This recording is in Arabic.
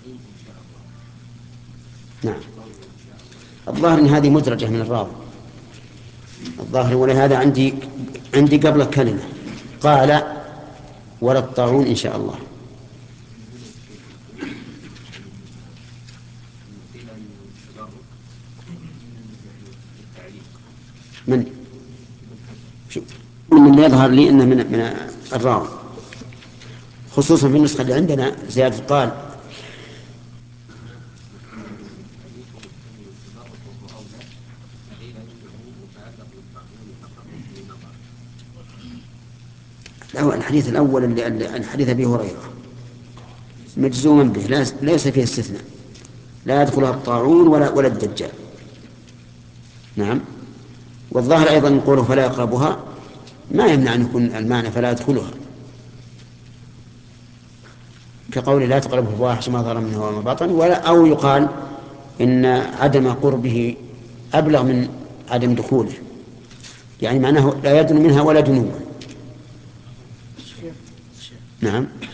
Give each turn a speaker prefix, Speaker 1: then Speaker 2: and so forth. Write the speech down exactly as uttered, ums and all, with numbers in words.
Speaker 1: نعم. الظاهر ان هذه مدرجة من الراوي الظاهر، ولهذا عندي عندي قبل كلمة قال ولا الطاعون إن شاء الله. من من يظهر لي أنه من من الراوي، خصوصا في النسخة اللي عندنا زيادة قال. الحديث الأول اللي الحديث أبي هريرة مجزوما به ليس فيه استثناء، لا يدخلها الطاعون ولا ولا الدجال. نعم. والظاهر أيضا نقوله فلا يقربها ما يمنع أن يكون المعنى فلا يدخلها، كقول لا تقربه الفواحش ما ظهر منه وما بطن، ولا أو يقال إن عدم قربه أبلغ من عدم دخوله، يعني معناه لا يدن منها ولا دنوا. نعم.